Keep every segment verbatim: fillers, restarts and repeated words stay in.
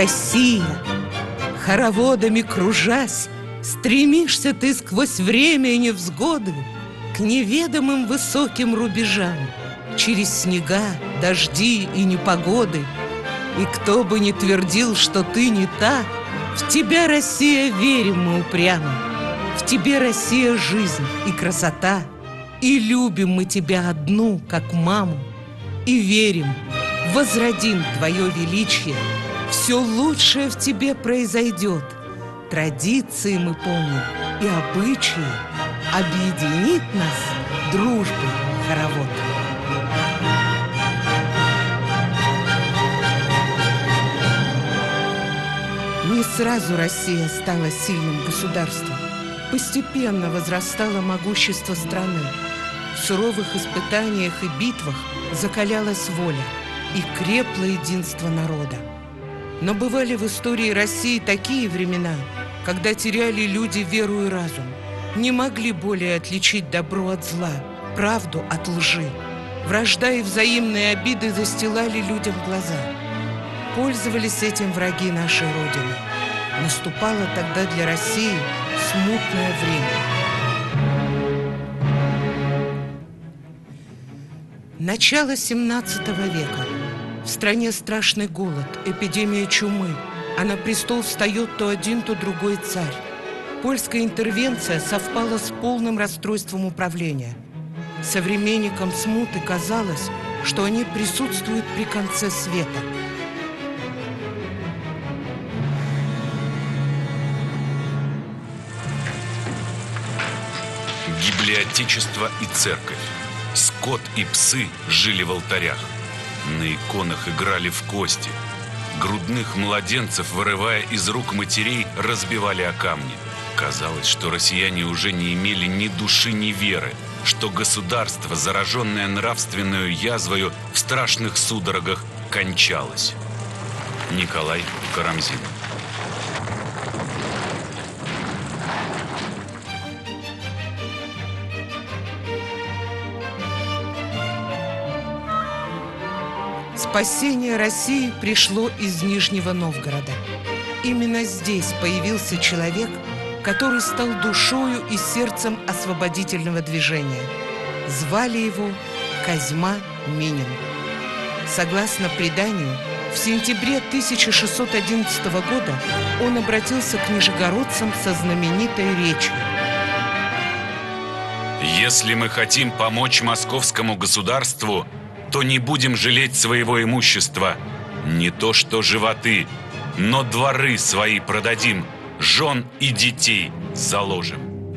Россия, хороводами кружась, стремишься ты сквозь время и невзгоды к неведомым высоким рубежам, через снега, дожди и непогоды. И кто бы ни твердил, что ты не та, в тебя, Россия, верим мы упрямо. В тебе, Россия, жизнь и красота. И любим мы тебя одну, как маму. И верим, возродим твое величие. Все лучшее в тебе произойдет. Традиции мы помним и обычаи. Объединит нас дружбой хоровод. Не сразу Россия стала сильным государством. Постепенно возрастало могущество страны. В суровых испытаниях и битвах закалялась воля и крепло единство народа. Но бывали в истории России такие времена, когда теряли люди веру и разум, не могли более отличить добро от зла, правду от лжи. Вражда и взаимные обиды застилали людям глаза. Пользовались этим враги нашей Родины. Наступало тогда для России смутное время. Начало семнадцатого века. В стране страшный голод, эпидемия чумы, а на престол встает то один, то другой царь. Польская интервенция совпала с полным расстройством управления. Современникам смуты казалось, что они присутствуют при конце света. Гибли Отечество и Церковь. Скот и псы жили в алтарях. На иконах играли в кости. Грудных младенцев, вырывая из рук матерей, разбивали о камни. Казалось, что россияне уже не имели ни души, ни веры, что государство, зараженное нравственную язвою, в страшных судорогах кончалось. Николай Карамзин. Спасение России пришло из Нижнего Новгорода. Именно здесь появился человек, который стал душою и сердцем освободительного движения. Звали его Козьма Минин. Согласно преданию, в сентябре тысяча шестьсот одиннадцатого года он обратился к нижегородцам со знаменитой речью. «Если мы хотим помочь московскому государству, то не будем жалеть своего имущества. Не то что животы, но дворы свои продадим, жен и детей заложим».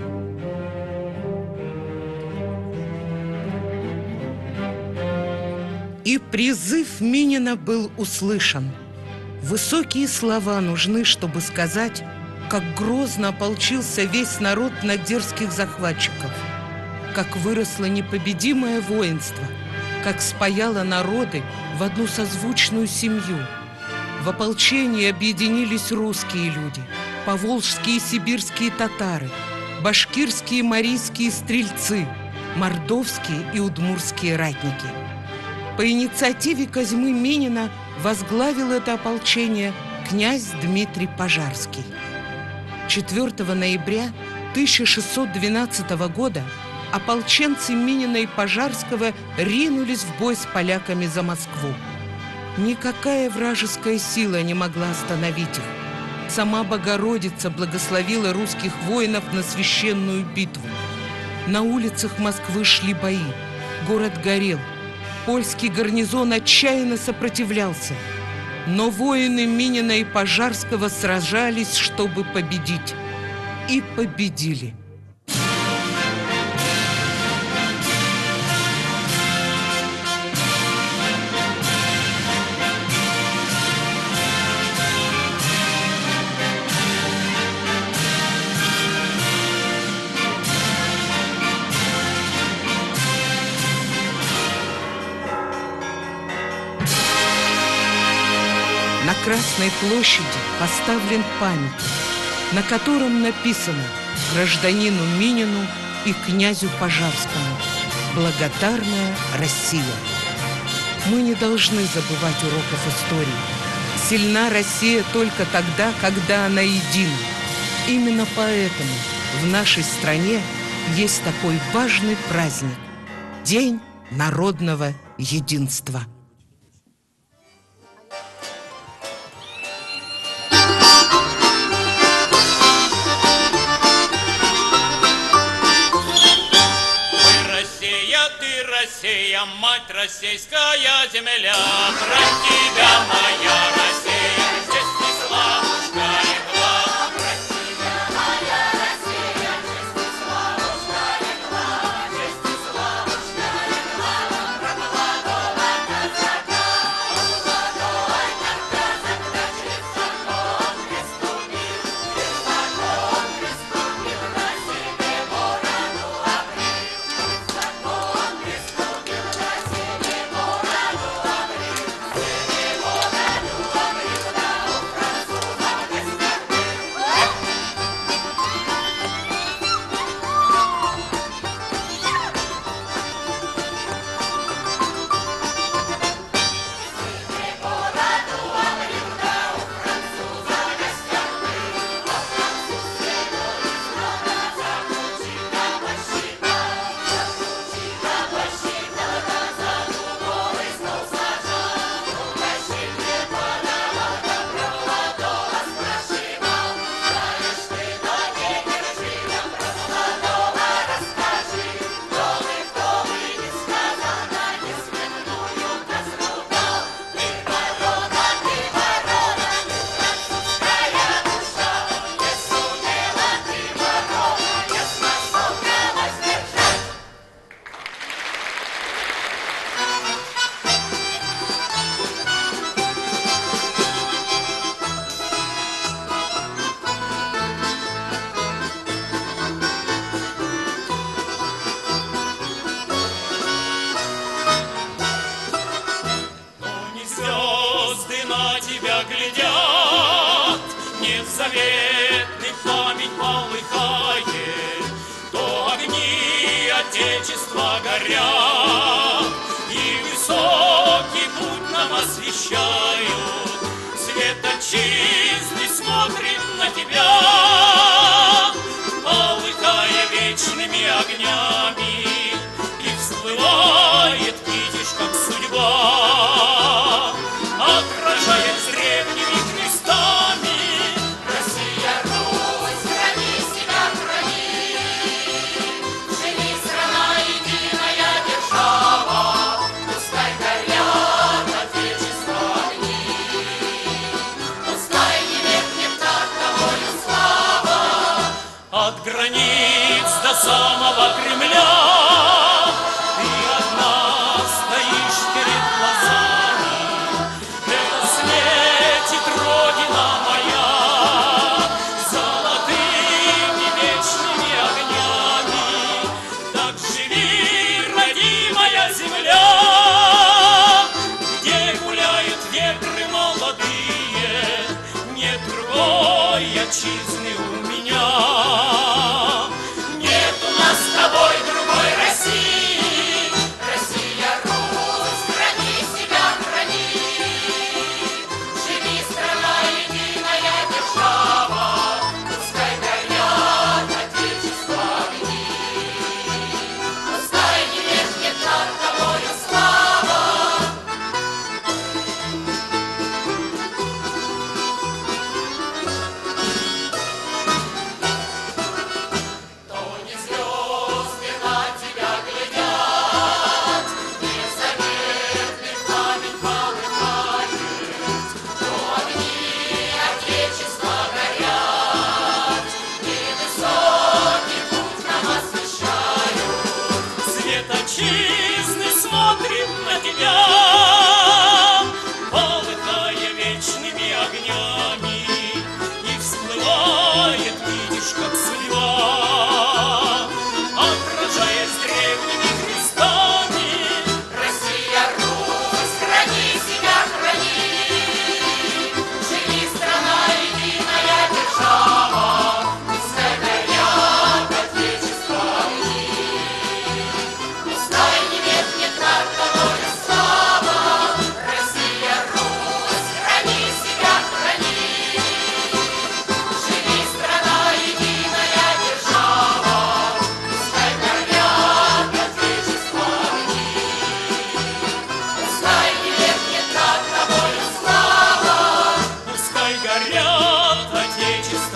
И призыв Минина был услышан. Высокие слова нужны, чтобы сказать, как грозно ополчился весь народ на дерзких захватчиков, как выросло непобедимое воинство, как спаяло народы в одну созвучную семью. В ополчении объединились русские люди, поволжские и сибирские татары, башкирские и марийские стрельцы, мордовские и удмуртские ратники. По инициативе Козьмы Минина возглавил это ополчение князь Дмитрий Пожарский. четвёртого ноября тысяча шестьсот двенадцатого года ополченцы Минина и Пожарского ринулись в бой с поляками за Москву. Никакая вражеская сила не могла остановить их. Сама Богородица благословила русских воинов на священную битву. На улицах Москвы шли бои. Город горел. Польский гарнизон отчаянно сопротивлялся. Но воины Минина и Пожарского сражались, чтобы победить. И победили. На Красной площади поставлен памятник, на котором написано гражданину Минину и князю Пожарскому: «Благодарная Россия». Мы не должны забывать уроков истории. Сильна Россия только тогда, когда она едина. Именно поэтому в нашей стране есть такой важный праздник – День народного единства. Россия, мать российская земля, про тебя, моя Россия, честь и славушка легла. Про тебя, моя Россия, честь и славушка легла, честь и славушка легла. Про молодого казака, молодой казак, да через закон приступил, через закон приступил, на себе бороду обрил, закон приступил. глядят, незаветный пламень полыхает, то огни Отечества горят, и высокий путь нам освещают. Свет отчизны смотрит на тебя, полыхая вечными огнями, и всплывает, видишь, как судьба, отражает с древними крестами. Россия, Русь, храни себя, храни, живи, страна, единая держава, пускай горят Отечества огни, пускай не меркнет над тобою слава. От границ до самого Кремля ты одна стоишь перед глазами. Это светит Родина моя золотыми вечными огнями. Так живи, родимая земля, где гуляют ветры молодые. Нет другой отчизны у меня, нет у нас с тобой другой России. Россия, Русь, храни себя, храни, живи, страна, единая держава, пускай горят Отечества огни, пускай не меркнет над тобою слава.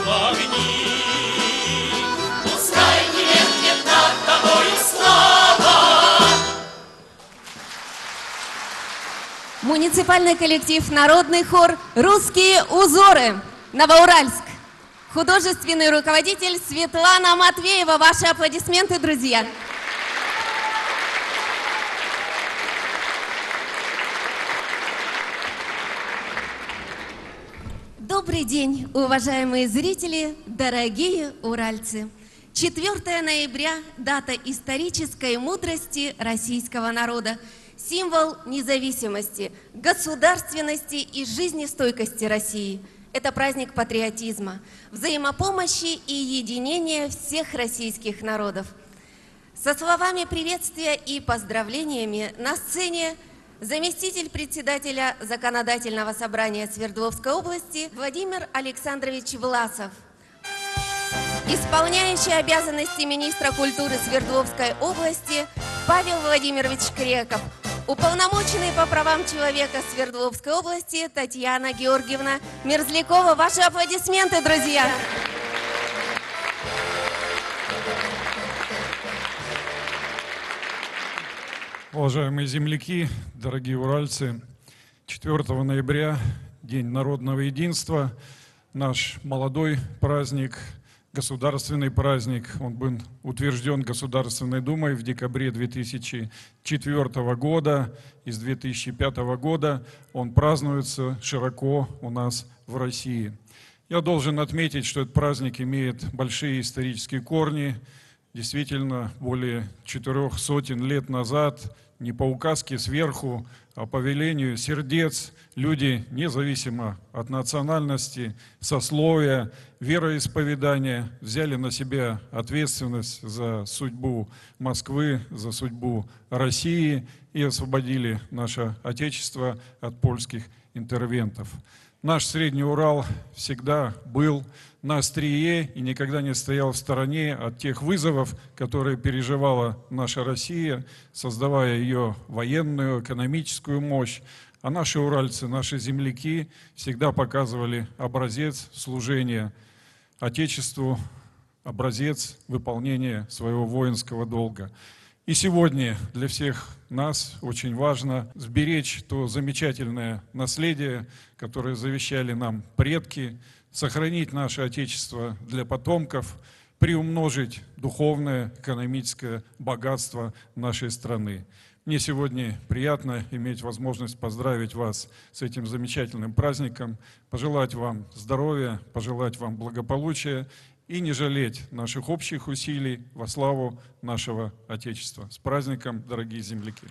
в огни. Пускай не меркнет над тобою слава. Муниципальный коллектив «Народный хор» «Русские узоры», Новоуральск. Художественный руководитель Светлана Матвеева. Ваши аплодисменты, друзья. Добрый день, уважаемые зрители, дорогие уральцы. четвёртое ноября – дата исторической мудрости российского народа, символ независимости, государственности и жизнестойкости России. Это праздник патриотизма, взаимопомощи и единения всех российских народов. Со словами приветствия и поздравлениями на сцене заместитель председателя Законодательного собрания Свердловской области Владимир Александрович Власов, исполняющий обязанности министра культуры Свердловской области Павел Владимирович Креков, уполномоченный по правам человека Свердловской области Татьяна Георгиевна Мерзлякова. Ваши аплодисменты, друзья! Уважаемые земляки, дорогие уральцы, четвёртого ноября, День народного единства, наш молодой праздник, государственный праздник. Он был утвержден Государственной Думой в декабре две тысячи четвёртого года. И с две тысячи пятого года он празднуется широко у нас в России. Я должен отметить, что этот праздник имеет большие исторические корни. Действительно, более четырех сотен лет назад, не по указке сверху, а по велению сердец, люди, независимо от национальности, сословия, вероисповедания, взяли на себя ответственность за судьбу Москвы, за судьбу России и освободили наше Отечество от польских интервентов. Наш Средний Урал всегда был на острие и никогда не стоял в стороне от тех вызовов, которые переживала наша Россия, создавая ее военную, экономическую мощь. А наши уральцы, наши земляки всегда показывали образец служения Отечеству, образец выполнения своего воинского долга. И сегодня для всех нас очень важно сберечь то замечательное наследие, которое завещали нам предки, сохранить наше Отечество для потомков, приумножить духовное, экономическое богатство нашей страны. Мне сегодня приятно иметь возможность поздравить вас с этим замечательным праздником, пожелать вам здоровья, пожелать вам благополучия и не жалеть наших общих усилий во славу нашего Отечества. С праздником, дорогие земляки!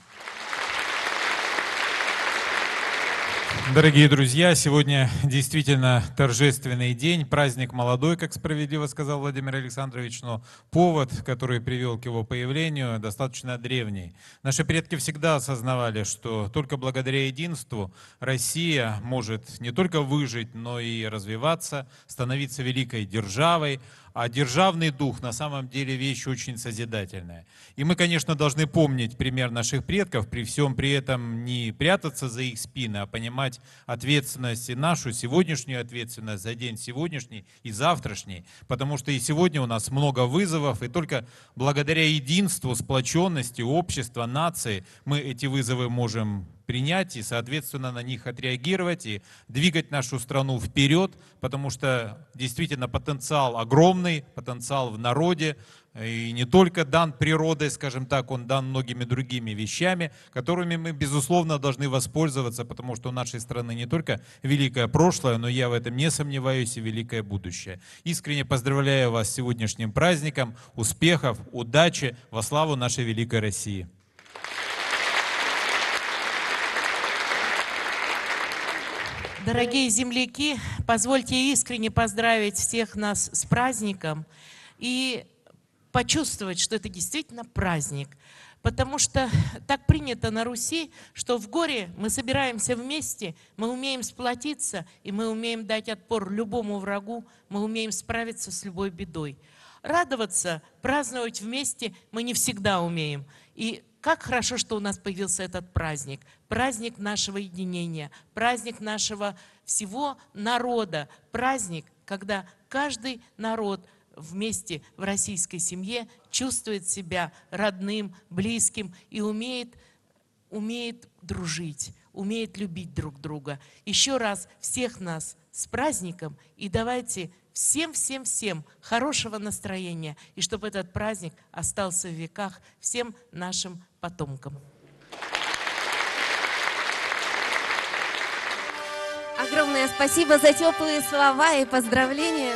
Дорогие друзья, сегодня действительно торжественный день, праздник молодой, как справедливо сказал Владимир Александрович, но повод, который привел к его появлению, достаточно древний. Наши предки всегда осознавали, что только благодаря единству Россия может не только выжить, но и развиваться, становиться великой державой. А державный дух на самом деле вещь очень созидательная. И мы, конечно, должны помнить пример наших предков, при всем при этом не прятаться за их спины, а понимать ответственность и нашу сегодняшнюю ответственность за день сегодняшний и завтрашний. Потому что и сегодня у нас много вызовов, и только благодаря единству, сплоченности общества, нации мы эти вызовы можем принять и, соответственно, на них отреагировать и двигать нашу страну вперед, потому что действительно потенциал огромный, потенциал в народе, и не только дан природой, скажем так, он дан многими другими вещами, которыми мы, безусловно, должны воспользоваться, потому что у нашей страны не только великое прошлое, но я в этом не сомневаюсь, и великое будущее. Искренне поздравляю вас с сегодняшним праздником, успехов, удачи во славу нашей великой России. Дорогие земляки, позвольте искренне поздравить всех нас с праздником и почувствовать, что это действительно праздник. Потому что так принято на Руси, что в горе мы собираемся вместе, мы умеем сплотиться, и мы умеем дать отпор любому врагу, мы умеем справиться с любой бедой. Радоваться, праздновать вместе мы не всегда умеем. И как хорошо, что у нас появился этот праздник. Праздник нашего единения, праздник нашего всего народа, праздник, когда каждый народ вместе в российской семье чувствует себя родным, близким и умеет, умеет дружить, умеет любить друг друга. Еще раз всех нас с праздником, и давайте всем-всем-всем хорошего настроения, и чтобы этот праздник остался в веках всем нашим потомкам. Огромное спасибо за теплые слова и поздравления.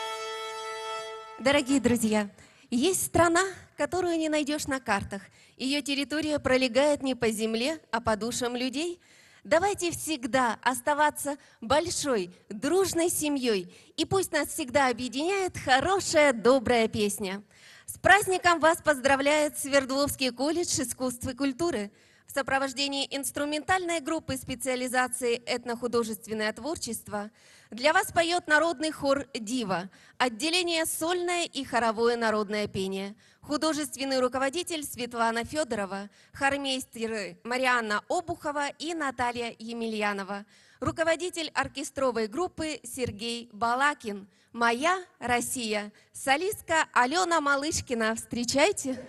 Дорогие друзья, есть страна, которую не найдешь на картах. Ее территория пролегает не по земле, а по душам людей. Давайте всегда оставаться большой, дружной семьей. И пусть нас всегда объединяет хорошая, добрая песня. С праздником вас поздравляет Свердловский колледж искусств и культуры. В сопровождении инструментальной группы специализации «Этнохудожественное творчество» для вас поет народный хор «Дива», отделение «Сольное и хоровое народное пение». Художественный руководитель Светлана Федорова, хормейстеры Марианна Обухова и Наталья Емельянова, руководитель оркестровой группы Сергей Балакин. «Моя Россия», солистка Алена Малышкина. Встречайте!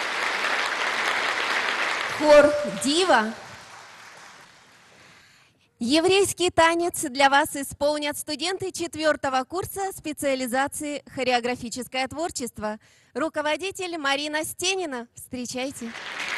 Хор «Дива». Еврейский танец для вас исполнят студенты четвертого курса специализации хореографическое творчество. Руководитель Марина Стенина. Встречайте.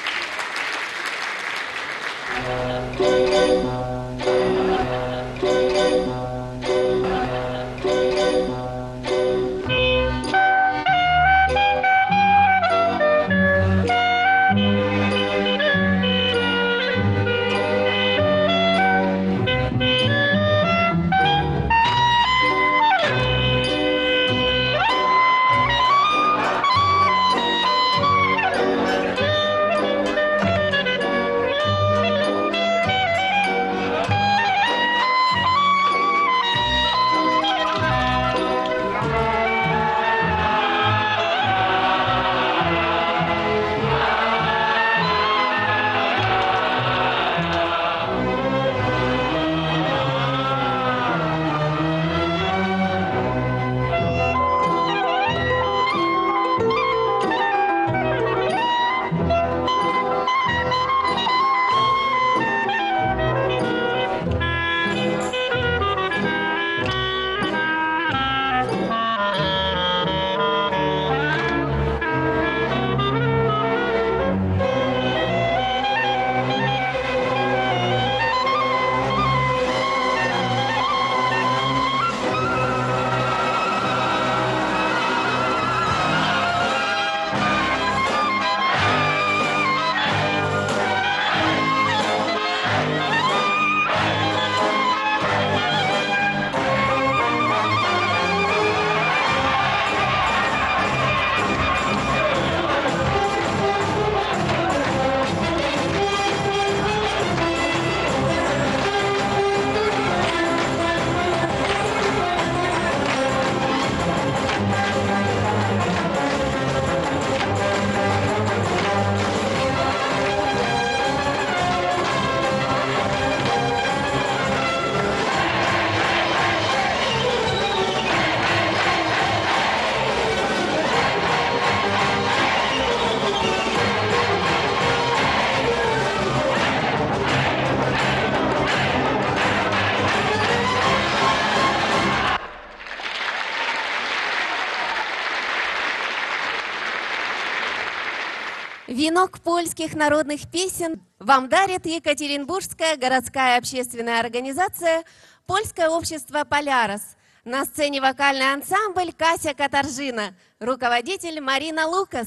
Венок польских народных песен вам дарит Екатеринбургская городская общественная организация «Польское общество Полярос». На сцене вокальный ансамбль Кася Катаржина, руководитель Марина Лукас.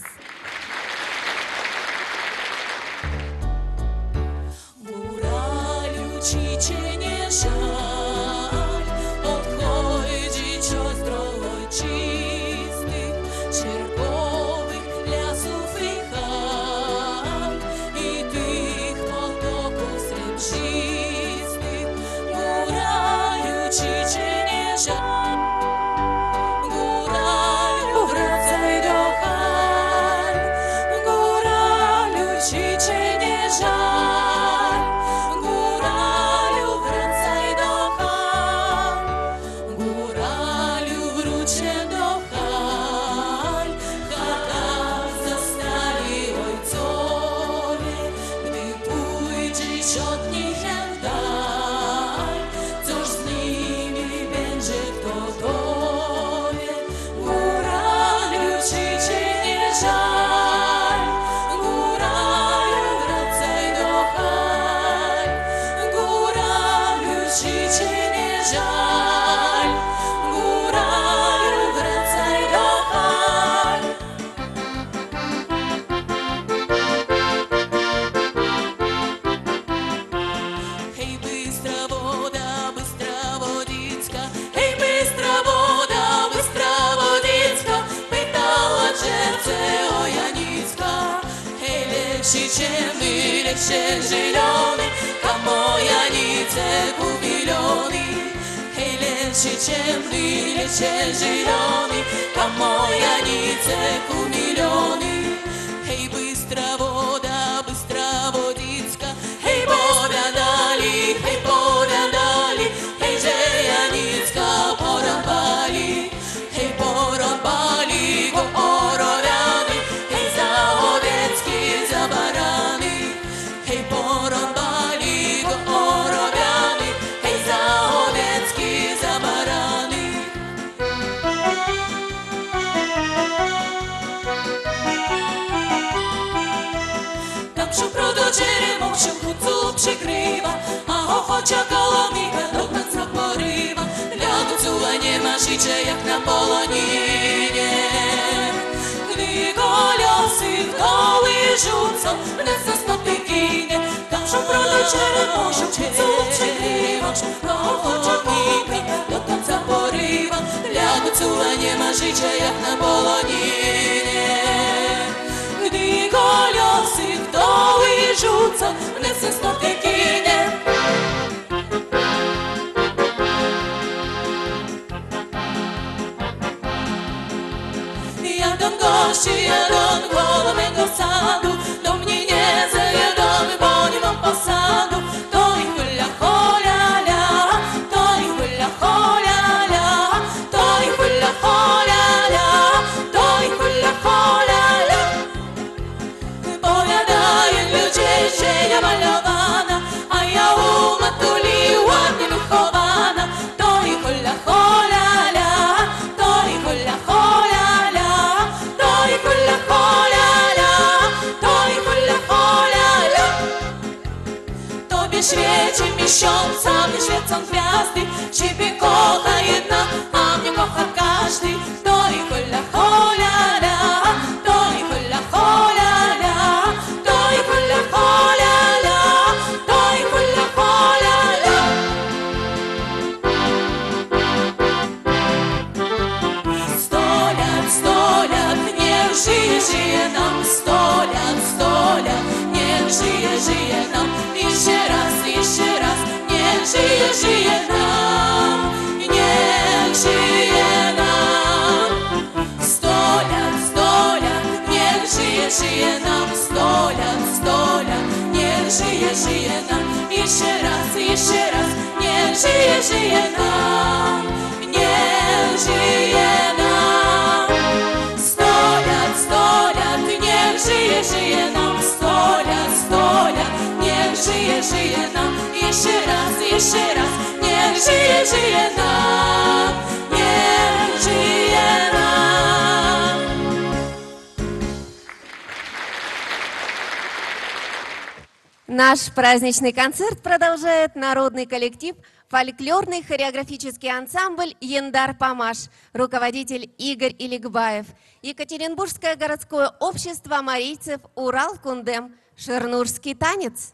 Зеленый, кому я не цеку миллионы. Эй, легче, чем вы, легче зеленый, кому я не цеку миллионы. Эй, быстро вода, быстро водицка, эй, вода дали, эй, вода дали, эй, Жеяницка, поробали, эй, поробали, го оровяны, эй, заодецки, за бараны. Hey, porobali go orobiany, хоча коломіка до танця порива, глядацю нема життя, як на полоніні. Gdy kolosy w doły rzucą, lecą spotykinie, każą proleciele muszą cię przegrywać. No oczeknika do końca porywa, dla docula nie ma życia jak na poloninie. Gdy kolosy w doły rzucą, lecą spotykinie. Jadą goście, jadą koło mego sadu, do mnie nie zajadą, bo nie mam posadu. To i hula holala, to i hula holala, to i hula holala, to i hula holala. Powiadają ludzie, że ja malowana, a ja u matuli ładnie wychowana. To i hula holala, to i hula holala. Tobie świeci miesiącami świecą gwiazdy, Ciebie kocha jedna, a mnie kocha każdy. To i hula holala, to i hula holala, to i hula holala, to i hula holala. Sto lat, sto lat, niech żyje, żyje nam. Sto lat, sto lat, niech żyje, żyje nam. Jeszcze raz, jeszcze raz, niech żyje, żyje nam. Niech żyje nam. Sto lat, sto lat, niech żyje, żyje nam. Sto lat, sto lat, niech żyje, żyje nam. Jeszcze raz, jeszcze raz, niech żyje, żyje nam. Niech żyje nam. Sto lat, sto lat, niech żyje, żyje nam. Sto lat, sto lat, niech żyje, żyje nam. Jeszcze raz, jeszcze raz, niech żyje, żyje nam. Niech żyje nam. Наш праздничный концерт продолжает народный коллектив фольклорный хореографический ансамбль «Яндар Памаш», руководитель Игорь Иликбаев, Екатеринбургское городское общество марийцев «Урал-Кундем», шернурский танец.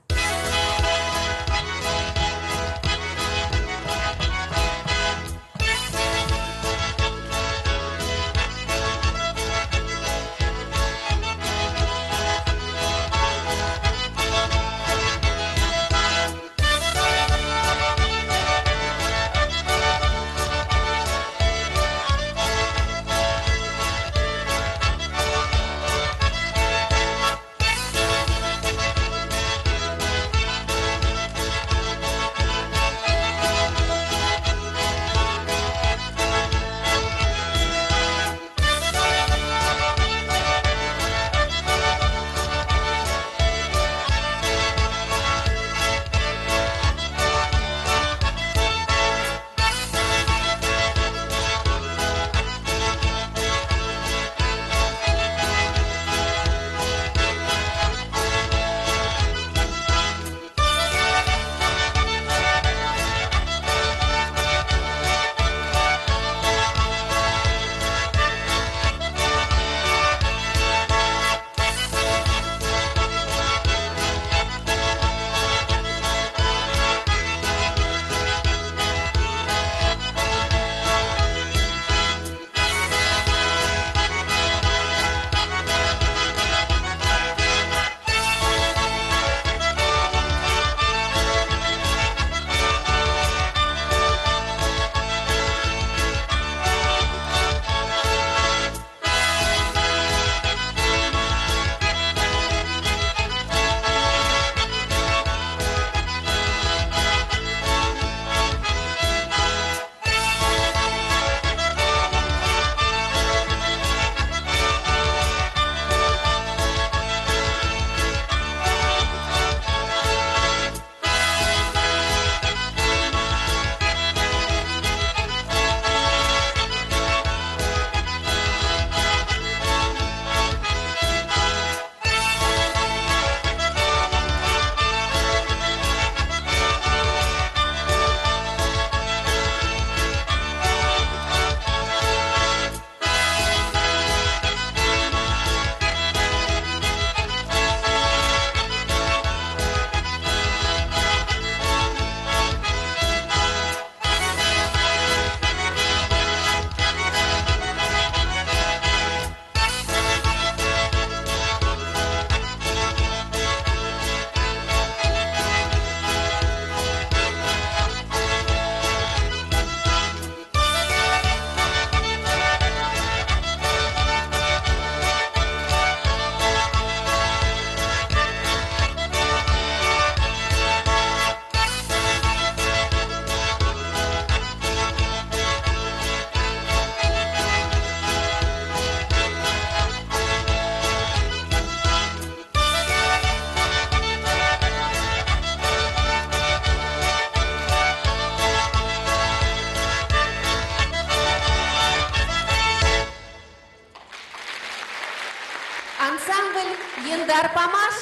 Ильдар Памаш.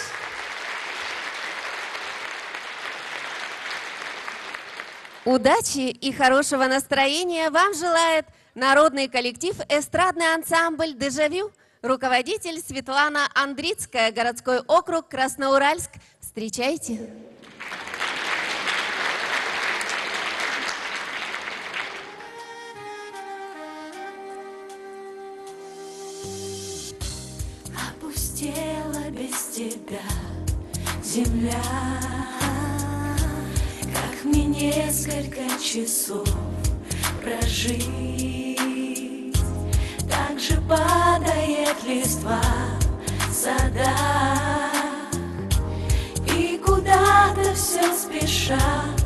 Удачи и хорошего настроения вам желает народный коллектив «Эстрадный ансамбль «Дежавю», руководитель Светлана Андрицкая, городской округ Красноуральск. Встречайте. Опустела без тебя земля, как мне несколько часов прожить. Так же падает листва в садах, и куда-то все спешат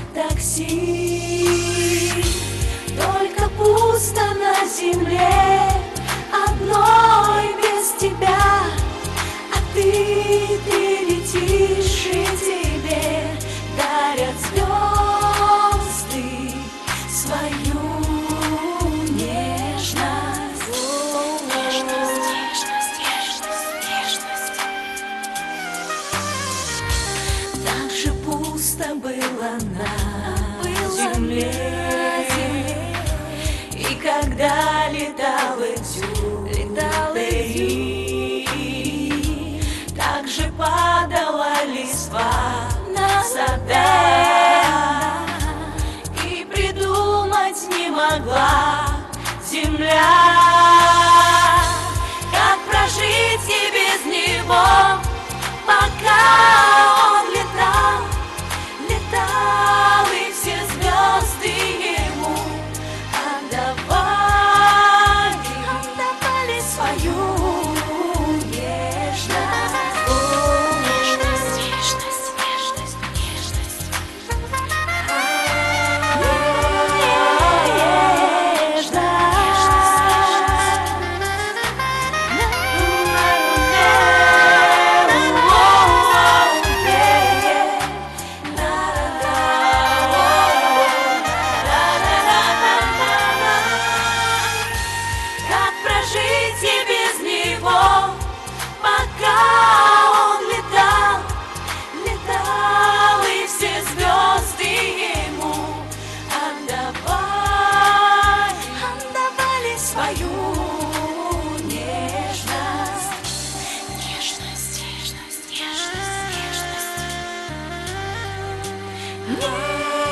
такси. Только пусто на земле одной без тебя, а ты, ты летишь, и тебе дарят звезды свою нежность. Нежность, нежность, нежность, нежность. Так же пусто было на земле, и когда летал этюд, летал этюд, так же падала листва на садах, и придумать не могла земля, как прожить и без него, пока он летал, летал, и все звезды ему отдавали, отдавали свою нежность. О, нежность, нежность, нежность, нежность. Как прожить и без него, пока он летал, летал, и все звезды ему отдавали, отдавали свою нежность. Нежность, нежность, нежность, нежность.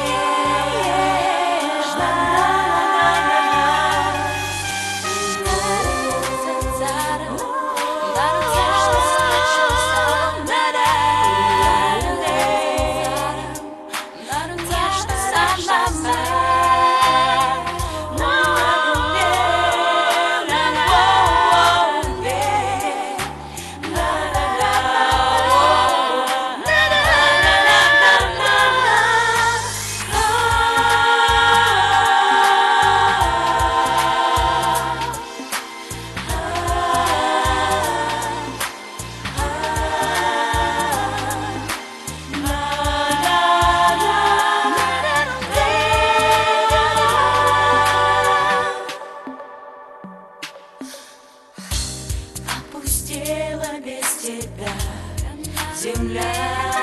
Опустела без тебя земля,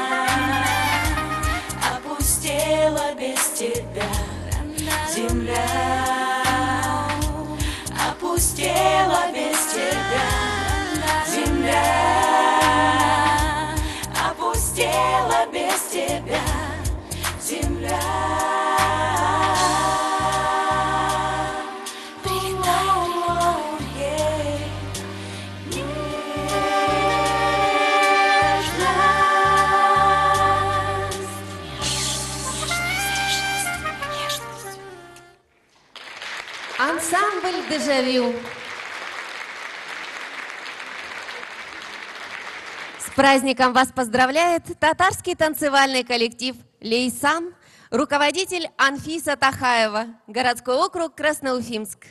опустела без тебя земля, опустела без тебя земля, опустела без тебя земля. Ансамбль «Дежавю». С праздником вас поздравляет татарский танцевальный коллектив «Лейсан», руководитель Анфиса Тахаева, городской округ Красноуфимск.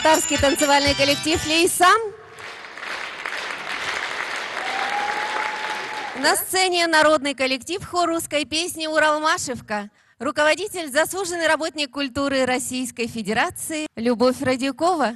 татарский танцевальный коллектив «Лейсан». На сцене народный коллектив хор русской песни «Уралмашевка». Руководитель, заслуженный работник культуры Российской Федерации Любовь Радюкова.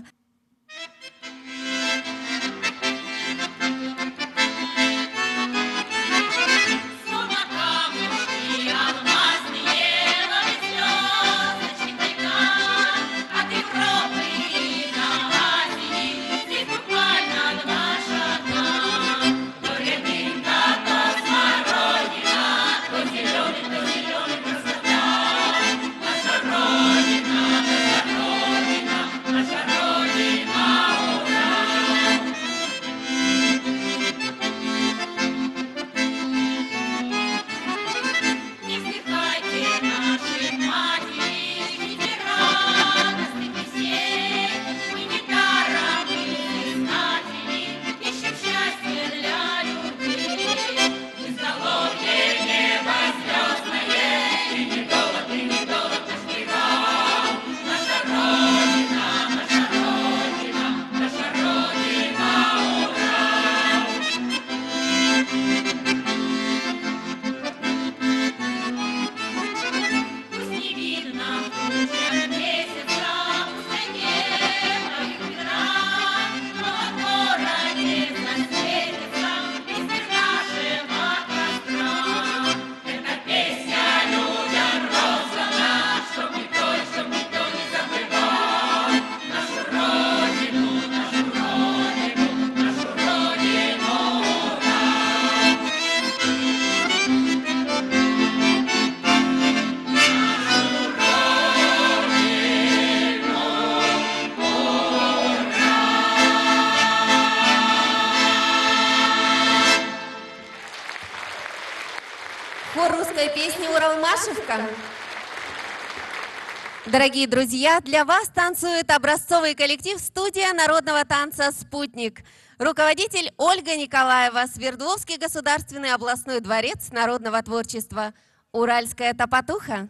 Песни «Уралмашевка». Дорогие друзья, для вас танцует образцовый коллектив «Студия народного танца «Спутник». Руководитель Ольга Николаева, Свердловский государственный областной дворец народного творчества. Уральская топотуха.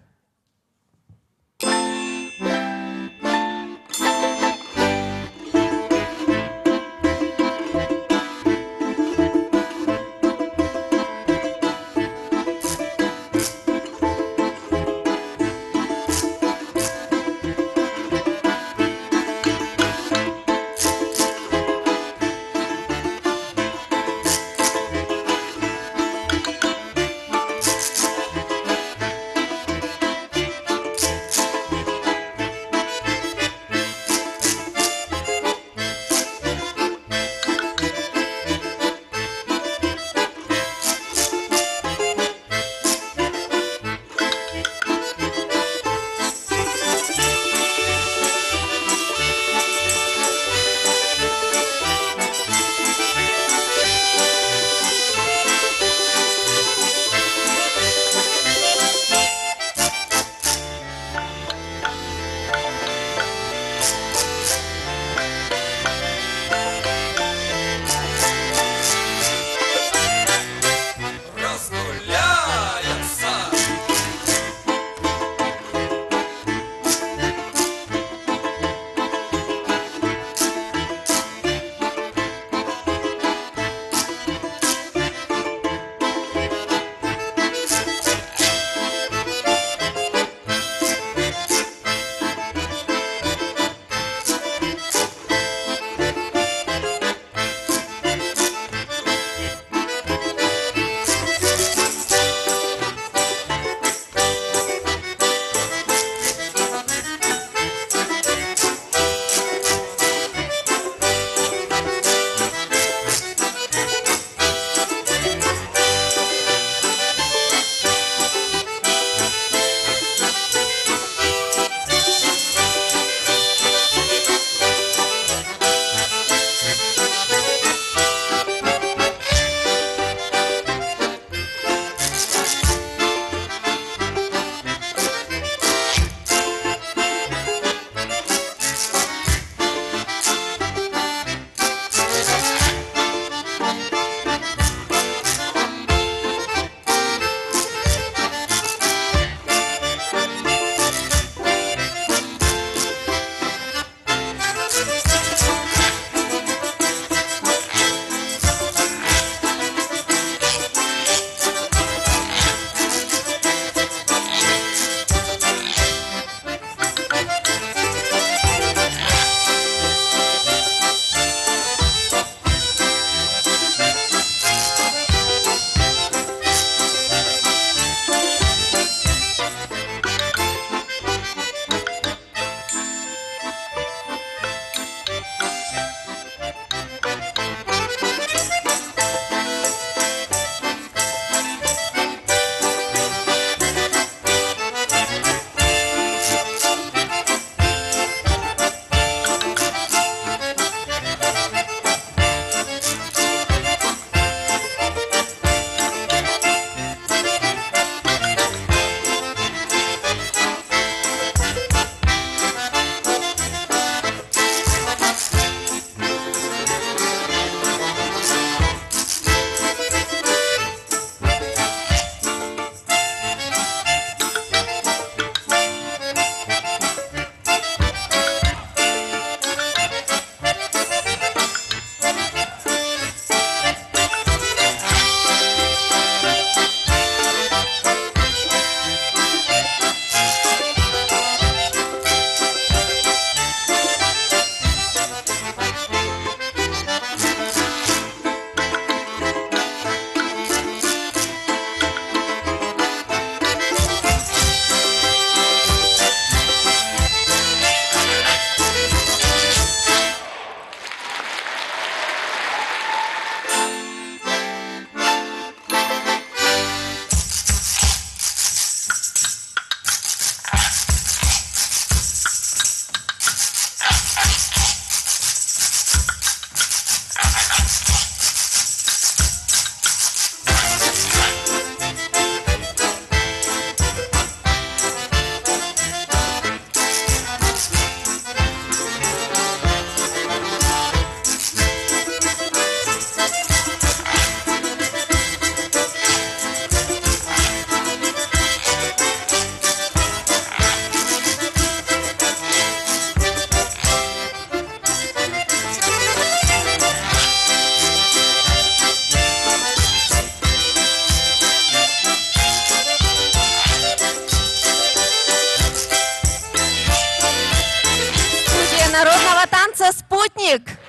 праздник!